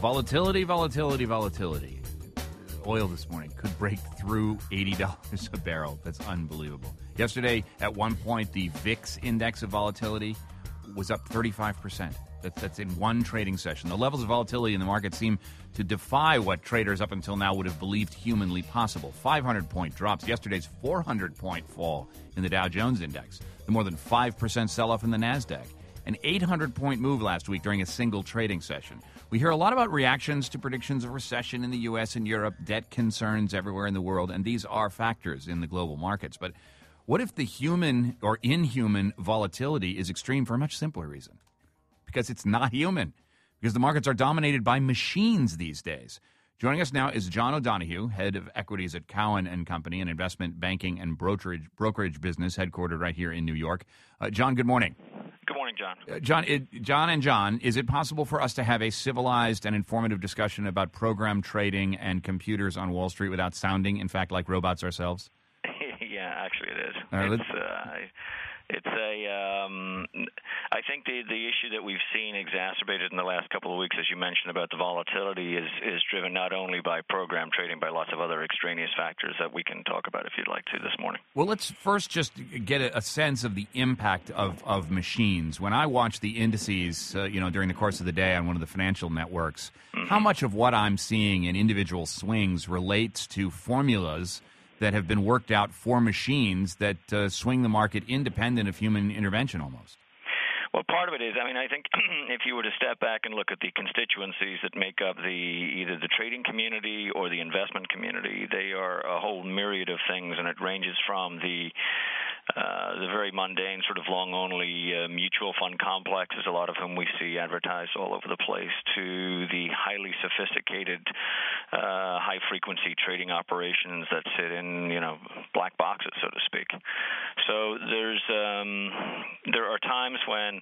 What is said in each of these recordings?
Volatility. Oil this morning could break through $80 a barrel. That's unbelievable. Yesterday, at one point, the VIX index of volatility was up 35%. That's in one trading session. The levels of volatility in the market seem to defy what traders up until now would have believed humanly possible. 500-point drops. Yesterday's 400-point fall in the Dow Jones Index. The more than 5% sell-off in the NASDAQ. An 800-point move last week during a single trading session. We hear a lot about reactions to predictions of recession in the U.S. and Europe, debt concerns everywhere in the world, and these are factors in the global markets. But what if the human or inhuman volatility is extreme for a much simpler reason? Because it's not human. Because the markets are dominated by machines these days. Joining us now is John O'Donohue, head of equities at Cowen and Company, an investment banking and brokerage business headquartered right here in New York. John, good morning. Good morning, John. John, is it possible for us to have a civilized and informative discussion about program trading and computers on Wall Street without sounding, in fact, like robots ourselves? Yeah, actually it is. I think the issue that we've seen exacerbated in the last couple of weeks, as you mentioned, about the volatility is driven not only by program trading, by lots of other extraneous factors that we can talk about if you'd like to this morning. Well, let's first just get a sense of the impact of machines. When I watch the indices, during the course of the day on one of the financial networks, how much of what I'm seeing in individual swings relates to formulas that have been worked out for machines that swing the market independent of human intervention almost? Well, part of it is, I think if you were to step back and look at the constituencies that make up either the trading community or the investment community, they are a whole myriad of things, and it ranges from the very mundane sort of long-only mutual fund complexes, a lot of whom we see advertised all over the place, to the highly sophisticated high-frequency trading operations that sit in, black boxes, so to speak. So there are times when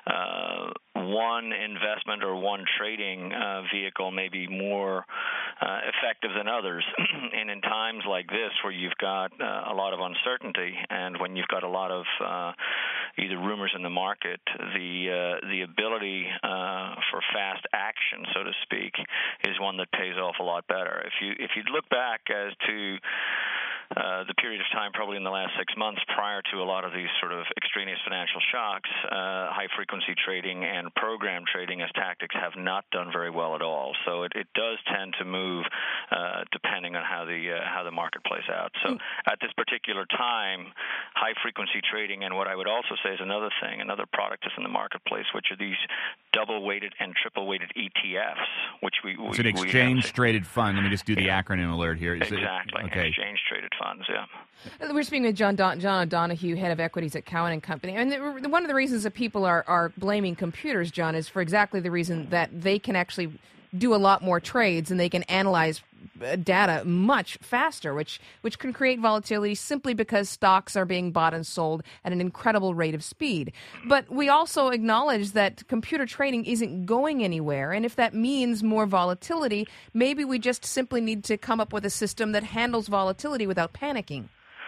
one investment or one trading vehicle may be more effective than others. And in times like this where you've got a lot of uncertainty and when you've got a lot of either rumors in the market, the ability for fast action, so to speak, is one that pays off a lot better. If you look back as to the period of time probably in the last 6 months prior to a lot of these sort of extraneous financial shocks, high-frequency trading and program trading as tactics have not done very well at all. So it does tend to move depending on how the market plays out. So at this particular time, high-frequency trading, and what I would also say is another product that's in the marketplace, which are these double-weighted and triple-weighted ETFs, which it's an exchange-traded fund. Let me just do the acronym alert here. Exactly. Okay. Exchange-traded funds, yeah. We're speaking with John O'Donohue, head of equities at Cowen and Company. And one of the reasons that people are blaming computers, John, is for exactly the reason that they can actually do a lot more trades and they can analyze data much faster, which can create volatility simply because stocks are being bought and sold at an incredible rate of speed. But we also acknowledge that computer trading isn't going anywhere, and if that means more volatility, maybe we just simply need to come up with a system that handles volatility without panicking.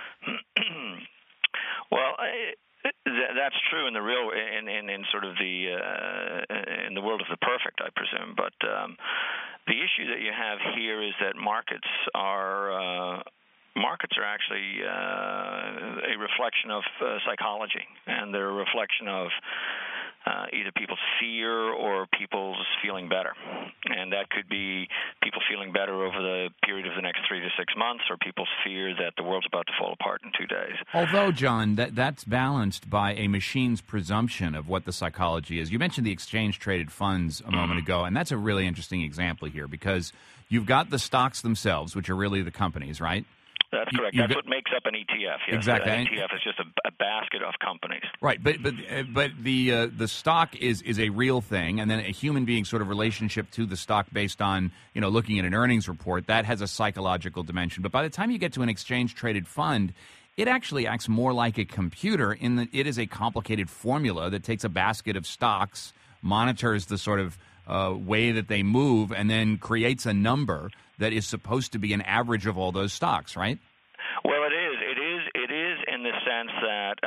Well, that's true in the sort of in the world of the perfect, I presume. But the issue that you have here is that markets are actually a reflection of psychology, and they're a reflection of either people's fear or people's feeling better. And that could be people feeling better over the period of the next 3 to 6 months, or people's fear that the world's about to fall apart in 2 days. Although, John, that's balanced by a machine's presumption of what the psychology is. You mentioned the exchange-traded funds a moment ago, and that's a really interesting example here because you've got the stocks themselves, which are really the companies, right? That's correct. That's what makes up an ETF. Yes. Exactly. An ETF is just a basket of companies. Right, but the stock is a real thing, and then a human being sort of relationship to the stock based on looking at an earnings report, that has a psychological dimension. But by the time you get to an exchange traded fund, it actually acts more like a computer in that it is a complicated formula that takes a basket of stocks, monitors the sort of way that they move, and then creates a number that is supposed to be an average of all those stocks, right? Well, it is in the sense that,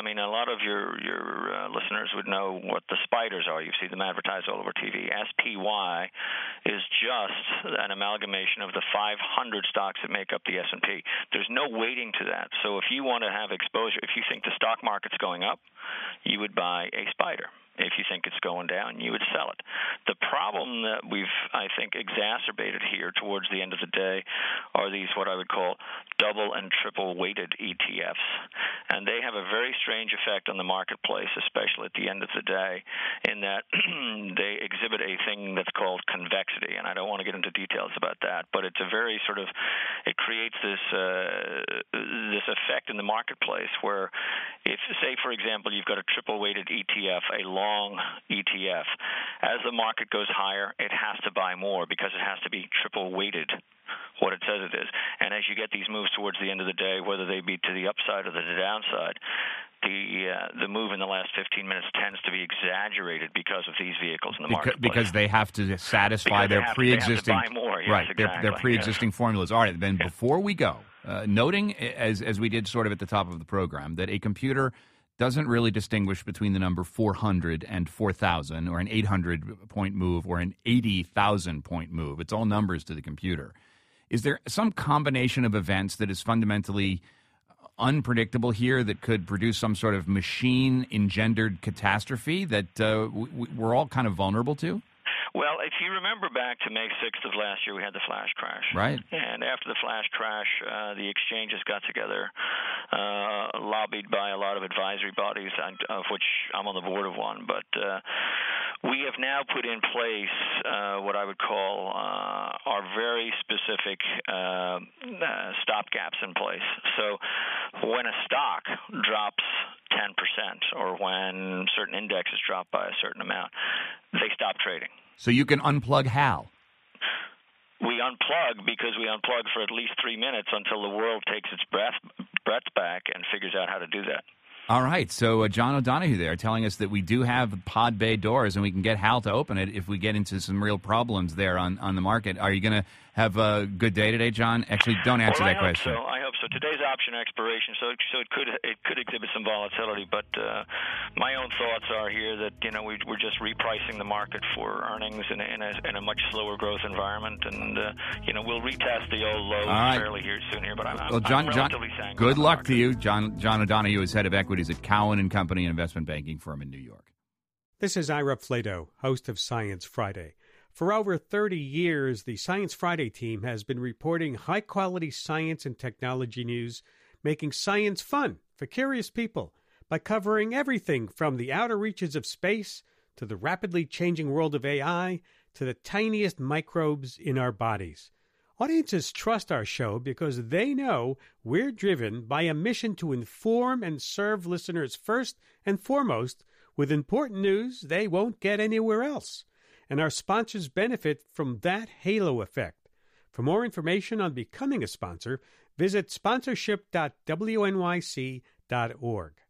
mean, a lot of your listeners would know what the spiders are. You see them advertised all over TV. SPY is just an amalgamation of the 500 stocks that make up the S&P. There's no weighting to that. So if you want to have exposure, if you think the stock market's going up, you would buy a spider. If you think it's going down, you would sell it. The problem that we've, I think, exacerbated here towards the end of the day are these what I would call double and triple weighted ETFs. And they have a very strange effect on the marketplace, especially at the end of the day, in that they exhibit a thing that's called convexity. And I don't want to get into details about that, but it's a very sort of, it creates this effect in the marketplace where if, say, for example, you've got a triple weighted ETF, a long ETF, as the market goes higher, it has to buy more because it has to be triple weighted what it says it is. And as you get these moves towards the end of the day, whether they be to the upside or the downside, the move in the last 15 minutes tends to be exaggerated because of these vehicles in the marketplace. Because they have to satisfy their pre-existing, they have to buy more. Yes, right? Exactly. Their pre-existing formulas. All right. Then before we go, noting as we did sort of at the top of the program that a computer doesn't really distinguish between the number 400 and 4,000 or an 800-point move or an 80,000-point move. It's all numbers to the computer. Is there some combination of events that is fundamentally unpredictable here that could produce some sort of machine-engendered catastrophe that we're all kind of vulnerable to? Well, if you remember back to May 6th of last year, we had the flash crash. Right. And after the flash crash, the exchanges got together, lobbied by a lot of advisory bodies, of which I'm on the board of one. But we have now put in place what I would call our very specific stopgaps in place. So when a stock drops 10% or when certain indexes drop by a certain amount, they stop trading. So you can unplug Hal. We unplug because we unplug for at least 3 minutes until the world takes its breath back and figures out how to do that. All right. So John O'Donohue there telling us that we do have pod bay doors and we can get Hal to open it if we get into some real problems there on the market. Are you going to have a good day today, John? Actually, don't answer that question. I hope so. Today's option expiration, so it could exhibit some volatility. But my own thoughts are here that we're just repricing the market for earnings in a much slower growth environment, and we'll retest the old lows fairly soon here. But I'm relatively sanguine. Good luck to you, John O'Donohue is head of equities at Cowen and Company, an investment banking firm in New York. This is Ira Flato, host of Science Friday. For over 30 years, the Science Friday team has been reporting high-quality science and technology news, making science fun for curious people by covering everything from the outer reaches of space to the rapidly changing world of AI to the tiniest microbes in our bodies. Audiences trust our show because they know we're driven by a mission to inform and serve listeners first and foremost with important news they won't get anywhere else. And our sponsors benefit from that halo effect. For more information on becoming a sponsor, visit sponsorship.wnyc.org.